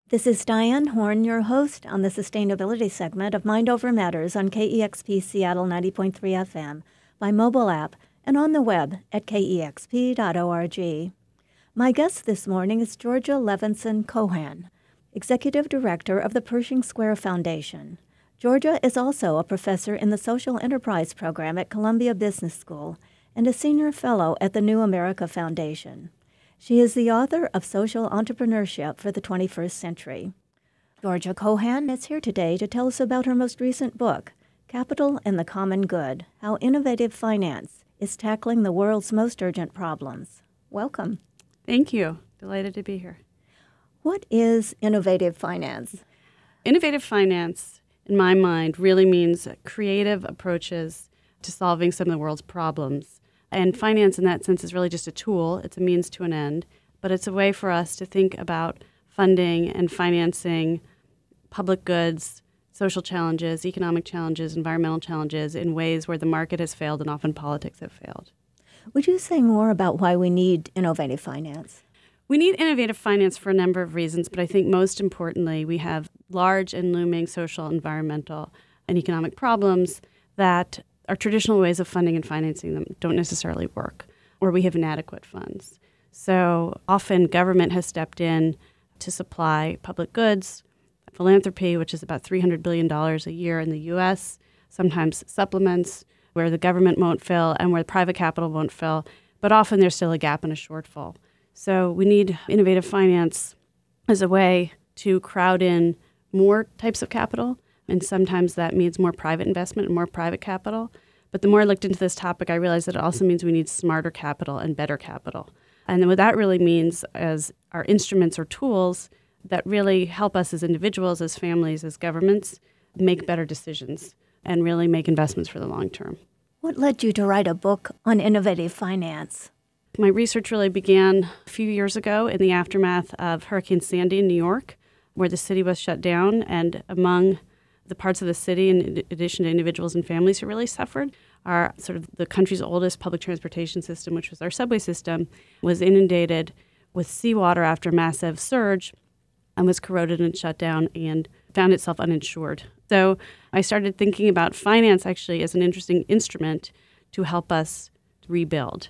This is Diane Horn, your host on the sustainability segment of Mind Over Matters on KEXP Seattle 90.3 FM, by mobile app, and on the web at kexp.org. My guest this morning is Georgia Levinson Cohan, Executive Director of the Pershing Square Foundation. Georgia is also a professor in the Social Enterprise Program at Columbia Business School and a Senior Fellow at the New America Foundation. She is the author of Social Entrepreneurship for the 21st Century. Georgia Cohan is here today to tell us about her most recent book, Capital and the Common Good: How Innovative Finance is Tackling the World's Most Urgent Problems. Welcome. Thank you. Delighted to be here. What is innovative finance? Innovative finance, in my mind, really means creative approaches to solving some of the world's problems. And finance in that sense is really just a tool. It's a means to an end. But it's a way for us to think about funding and financing public goods, social challenges, economic challenges, environmental challenges in ways where the market has failed and often politics have failed. Would you say more about why we need innovative finance? We need innovative finance for a number of reasons, but I think most importantly, we have large and looming social, environmental, and economic problems that our traditional ways of funding and financing them don't necessarily work, or we have inadequate funds. So often government has stepped in to supply public goods, philanthropy, which is about $300 billion a year in the U.S., sometimes supplements where the government won't fill and where private capital won't fill, but often there's still a gap and a shortfall. So we need innovative finance as a way to crowd in more types of capital, and sometimes that means more private investment and more private capital. But the more I looked into this topic, I realized that it also means we need smarter capital and better capital. And then what that really means is our instruments or tools that really help us as individuals, as families, as governments, make better decisions and really make investments for the long term. What led you to write a book on innovative finance? My research really began a few years ago in the aftermath of Hurricane Sandy in New York, where the city was shut down, and among the parts of the city, in addition to individuals and families who really suffered, are sort of the country's oldest public transportation system, which was our subway system, was inundated with seawater after a massive surge and was corroded and shut down and found itself uninsured. So I started thinking about finance actually as an interesting instrument to help us rebuild.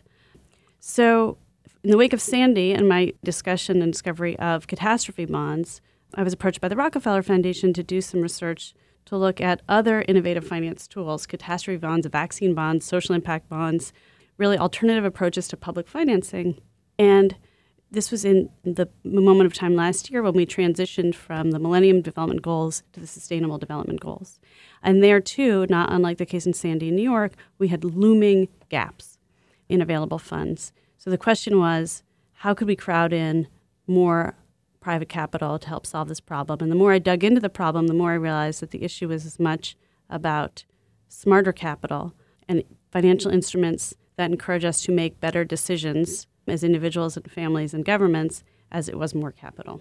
So in the wake of Sandy and my discussion and discovery of catastrophe bonds, I was approached by the Rockefeller Foundation to do some research to look at other innovative finance tools, catastrophe bonds, vaccine bonds, social impact bonds, really alternative approaches to public financing. And this was in the moment of time last year when we transitioned from the Millennium Development Goals to the Sustainable Development Goals. And there, too, not unlike the case in Sandy in New York, we had looming gaps in available funds. So the question was, how could we crowd in more private capital to help solve this problem? And the more I dug into the problem, the more I realized that the issue was as much about smarter capital and financial instruments that encourage us to make better decisions as individuals and families and governments as it was more capital.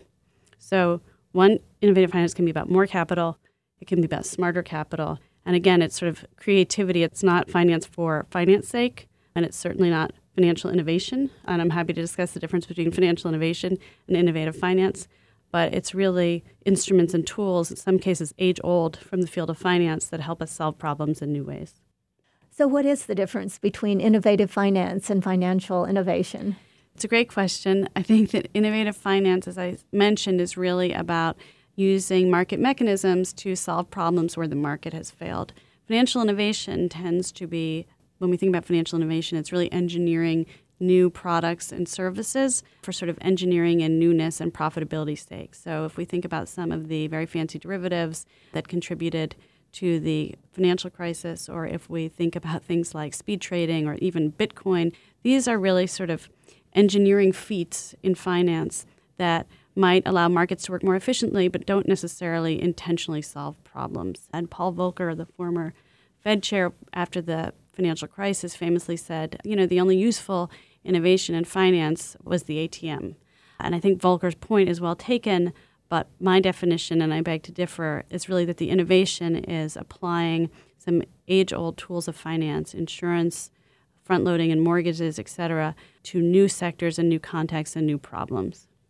So one, innovative finance can be about more capital. It can be about smarter capital. And again, it's sort of creativity. It's not finance for finance sake, and it's certainly not financial innovation, and I'm happy to discuss the difference between financial innovation and innovative finance, but it's really instruments and tools, in some cases age-old, from the field of finance that help us solve problems in new ways. So what is the difference between innovative finance and financial innovation? It's a great question. I think that innovative finance, as I mentioned, is really about using market mechanisms to solve problems where the market has failed. Financial innovation tends to be, when we think about financial innovation, it's really engineering new products and services for sort of engineering and newness and profitability sake. So if we think about some of the very fancy derivatives that contributed to the financial crisis, or if we think about things like speed trading or even Bitcoin, these are really sort of engineering feats in finance that might allow markets to work more efficiently but don't necessarily intentionally solve problems. And Paul Volcker, the former Fed chair after the financial crisis, famously said, the only useful innovation in finance was the ATM. And I think Volcker's point is well taken, but my definition, and I beg to differ, is really that the innovation is applying some age-old tools of finance, insurance, front-loading and mortgages, et cetera, to new sectors and new contexts and new problems.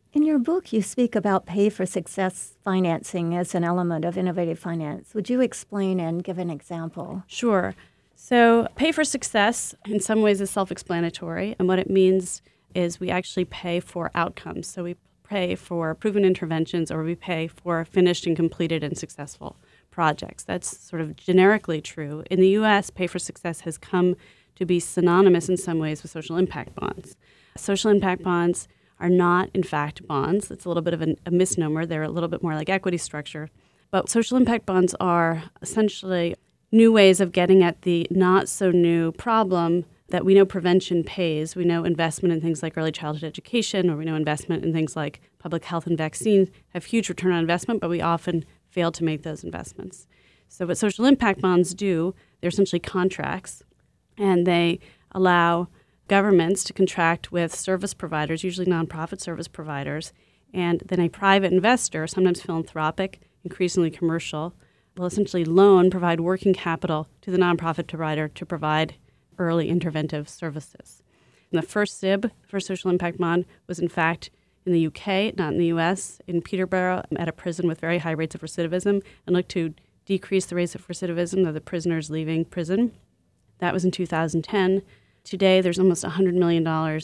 In your book, you speak about pay-for-success financing as an element of innovative finance. Would you explain and give an example? Sure. So pay for success in some ways is self-explanatory, and what it means is we actually pay for outcomes. So we pay for proven interventions, or we pay for finished and completed and successful projects. That's sort of generically true. In the U.S., pay for success has come to be synonymous in some ways with social impact bonds. Social impact bonds are not, in fact, bonds. It's a little bit of a misnomer. They're a little bit more like equity structure. But social impact bonds are essentially new ways of getting at the not-so-new problem that we know prevention pays. We know investment in things like early childhood education, or we know investment in things like public health and vaccines have huge return on investment, but we often fail to make those investments. So what social impact bonds do, they're essentially contracts, and they allow governments to contract with service providers, usually nonprofit service providers, and then a private investor, sometimes philanthropic, increasingly commercial, will essentially provide working capital to the nonprofit provider to provide early interventive services. And the first SIB, the first social impact bond, was in fact in the UK, not in the US, in Peterborough, at a prison with very high rates of recidivism, and looked to decrease the rates of recidivism of the prisoners leaving prison. That was in 2010. Today, there's almost $100 million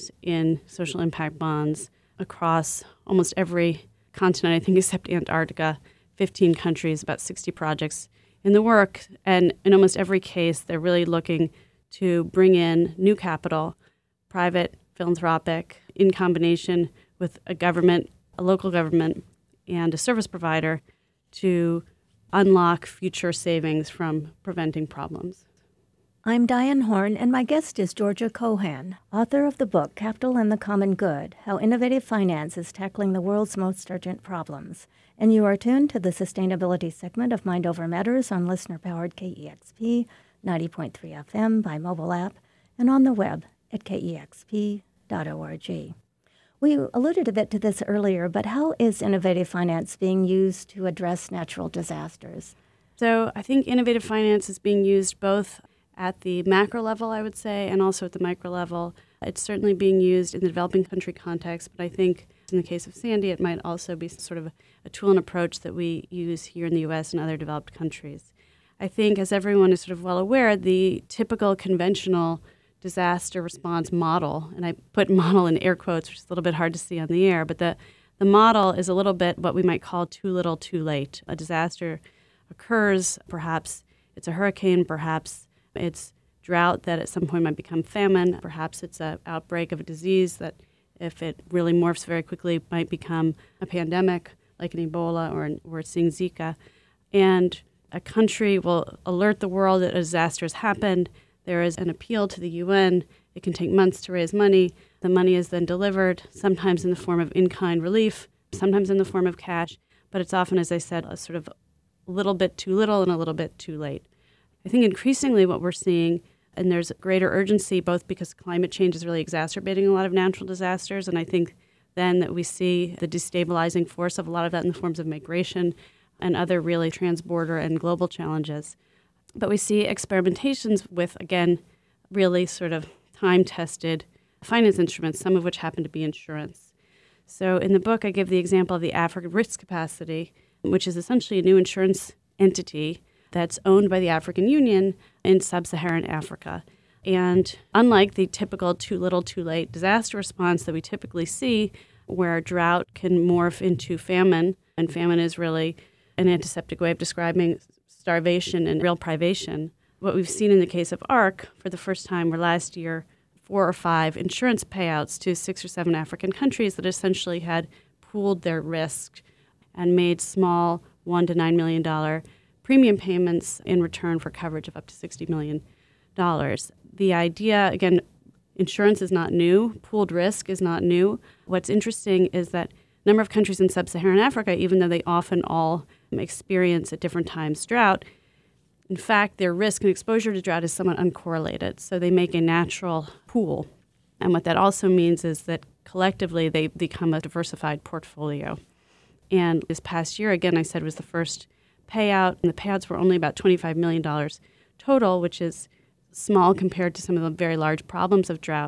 in social impact bonds across almost every continent, I think, except Antarctica, 15 countries, about 60 projects in the work. And in almost every case, they're really looking to bring in new capital, private, philanthropic, in combination with a government, a local government, and a service provider to unlock future savings from preventing problems. I'm Diane Horn, and my guest is Georgia Cohan, author of the book Capital and the Common Good, How Innovative Finance is Tackling the World's Most Urgent Problems. And you are tuned to the sustainability segment of Mind Over Matters on listener-powered KEXP 90.3 FM by mobile app and on the web at kexp.org. We alluded a bit to this earlier, but how is innovative finance being used to address natural disasters? So I think innovative finance is being used both at the macro level, I would say, and also at the micro level. It's certainly being used in the developing country context, but I think in the case of Sandy, it might also be sort of a tool and approach that we use here in the U.S. and other developed countries. I think, as everyone is sort of well aware, the typical conventional disaster response model, and I put model in air quotes, which is a little bit hard to see on the air, but the model is a little bit what we might call too little, too late. A disaster occurs, perhaps it's a hurricane, perhaps it's drought that at some point might become famine. Perhaps it's an outbreak of a disease that, if it really morphs very quickly, might become a pandemic like an Ebola or we're seeing Zika. And a country will alert the world that a disaster has happened. There is an appeal to the UN. It can take months to raise money. The money is then delivered, sometimes in the form of in-kind relief, sometimes in the form of cash. But it's often, as I said, a sort of a little bit too little and a little bit too late. I think increasingly what we're seeing, and there's greater urgency both because climate change is really exacerbating a lot of natural disasters, and I think then that we see the destabilizing force of a lot of that in the forms of migration and other really transborder and global challenges. But we see experimentations with, again, really sort of time-tested finance instruments, some of which happen to be insurance. So in the book, I give the example of the Africa Risk Capacity, which is essentially a new insurance entity that's owned by the African Union in sub-Saharan Africa. And unlike the typical too little, too late disaster response that we typically see, where drought can morph into famine, and famine is really an antiseptic way of describing starvation and real privation, what we've seen in the case of ARC for the first time were last year 4 or 5 insurance payouts to 6 or 7 African countries that essentially had pooled their risk and made small $1 to $9 million premium payments in return for coverage of up to $60 million. The idea, again, insurance is not new. Pooled risk is not new. What's interesting is that a number of countries in sub-Saharan Africa, even though they often all experience at different times drought, in fact, their risk and exposure to drought is somewhat uncorrelated. So they make a natural pool. And what that also means is that collectively they become a diversified portfolio. And this past year, again, I said was the first payout, and the payouts were only about $25 million total, which is small compared to some of the very large problems of drought.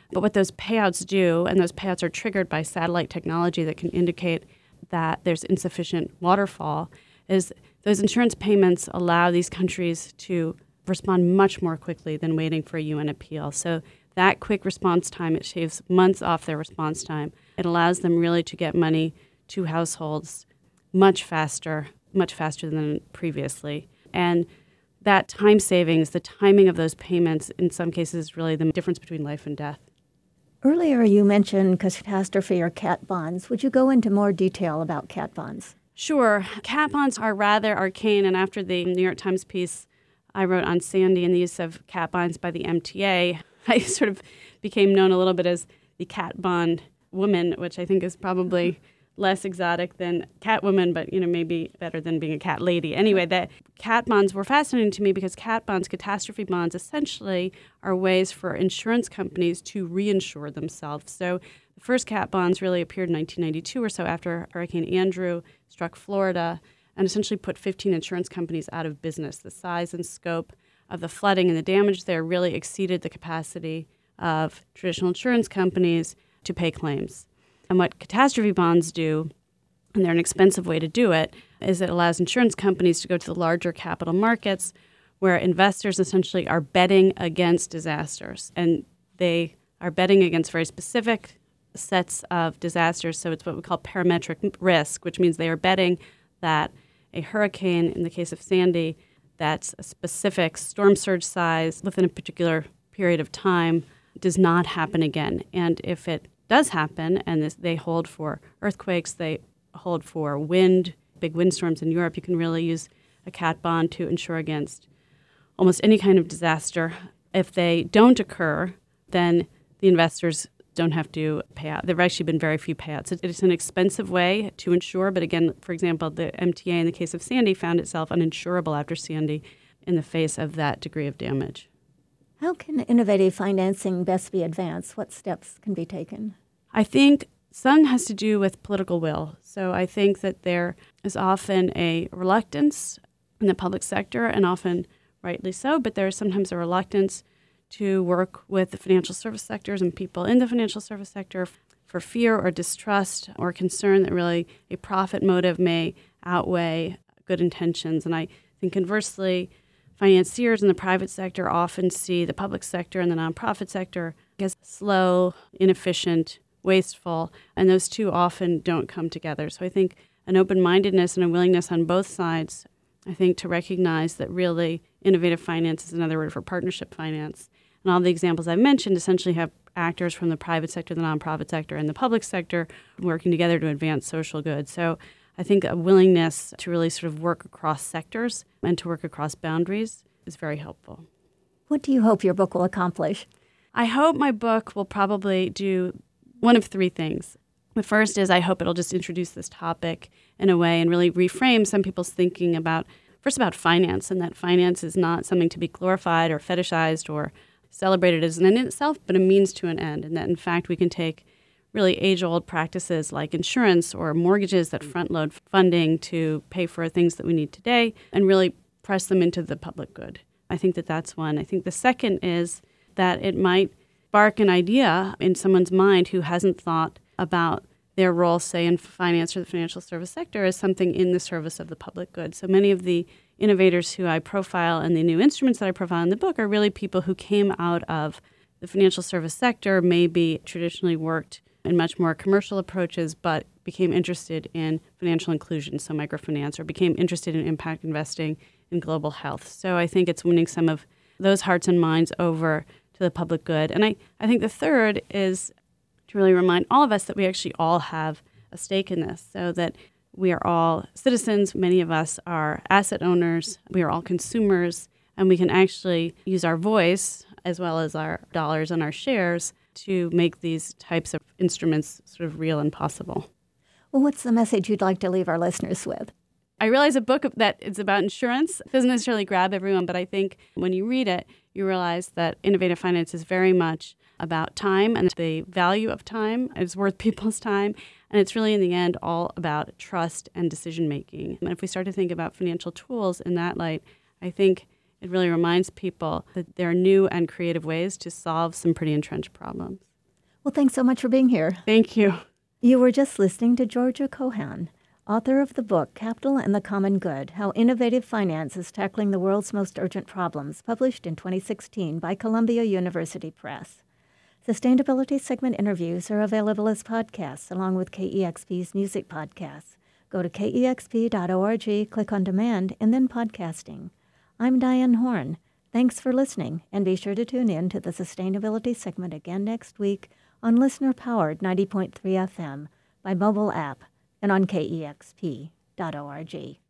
But what those payouts do, and those payouts are triggered by satellite technology that can indicate that there's insufficient waterfall, is those insurance payments allow these countries to respond much more quickly than waiting for a UN appeal. So that quick response time, it shaves months off their response time. It allows them really to get money to households much faster than previously. And that time savings, the timing of those payments, in some cases, is really the difference between life and death. Earlier, you mentioned catastrophe or cat bonds. Would you go into more detail about cat bonds? Sure. Cat bonds are rather arcane, and after the New York Times piece I wrote on Sandy and the use of cat bonds by the MTA, I sort of became known a little bit as the cat bond woman, which I think is probably less exotic than Catwoman, but maybe better than being a cat lady. Anyway, the cat bonds were fascinating to me because cat bonds, catastrophe bonds, essentially are ways for insurance companies to reinsure themselves. So the first cat bonds really appeared in 1992 or so after Hurricane Andrew struck Florida and essentially put 15 insurance companies out of business. The size and scope of the flooding and the damage there really exceeded the capacity of traditional insurance companies to pay claims. And what catastrophe bonds do, and they're an expensive way to do it, is it allows insurance companies to go to the larger capital markets where investors essentially are betting against disasters. And they are betting against very specific sets of disasters. So it's what we call parametric risk, which means they are betting that a hurricane, in the case of Sandy, that's a specific storm surge size within a particular period of time does not happen again. And if it does happen, and they hold for earthquakes, they hold for wind, big windstorms in Europe, you can really use a cat bond to insure against almost any kind of disaster. If they don't occur, then the investors don't have to pay out. There have actually been very few payouts. It's an expensive way to insure, but again, for example, the MTA in the case of Sandy found itself uninsurable after Sandy in the face of that degree of damage. How can innovative financing best be advanced? What steps can be taken? I think some has to do with political will. So I think that there is often a reluctance in the public sector, and often rightly so, but there is sometimes a reluctance to work with the financial service sectors and people in the financial service sector for fear or distrust or concern that really a profit motive may outweigh good intentions. And I think conversely, financiers in the private sector often see the public sector and the nonprofit sector as slow, inefficient, wasteful, and those two often don't come together. So I think an open-mindedness and a willingness on both sides, I think, to recognize that really innovative finance is another word for partnership finance. And all the examples I've mentioned essentially have actors from the private sector, the nonprofit sector, and the public sector working together to advance social good. So I think a willingness to really sort of work across sectors and to work across boundaries is very helpful. What do you hope your book will accomplish? I hope my book will probably do one of three things. The first is I hope it'll just introduce this topic in a way and really reframe some people's thinking about finance, and that finance is not something to be glorified or fetishized or celebrated as an end in itself, but a means to an end, and that in fact we can take really age-old practices like insurance or mortgages that front-load funding to pay for things that we need today and really press them into the public good. I think that that's one. I think the second is that it might spark an idea in someone's mind who hasn't thought about their role, say, in finance or the financial service sector as something in the service of the public good. So many of the innovators who I profile and the new instruments that I profile in the book are really people who came out of the financial service sector, maybe traditionally worked in much more commercial approaches, but became interested in financial inclusion, so microfinance, or became interested in impact investing in global health. So I think it's winning some of those hearts and minds over to the public good. And I think the third is to really remind all of us that we actually all have a stake in this, so that we are all citizens. Many of us are asset owners. We are all consumers, and we can actually use our voice as well as our dollars and our shares to make these types of instruments sort of real and possible. Well, what's the message you'd like to leave our listeners with? I realize a book that is about insurance doesn't necessarily grab everyone, but I think when you read it, you realize that innovative finance is very much about time and the value of time. It's worth people's time. And it's really, in the end, all about trust and decision-making. And if we start to think about financial tools in that light, I think it really reminds people that there are new and creative ways to solve some pretty entrenched problems. Well, thanks so much for being here. Thank you. You were just listening to Georgia Cohan, author of the book Capital and the Common Good, How Innovative Finance is Tackling the World's Most Urgent Problems, published in 2016 by Columbia University Press. Sustainability segment interviews are available as podcasts along with KEXP's music podcasts. Go to kexp.org, click on Demand, and then Podcasting. I'm Diane Horn. Thanks for listening, and be sure to tune in to the Sustainability segment again next week on listener-powered 90.3 FM by mobile app and on kexp.org.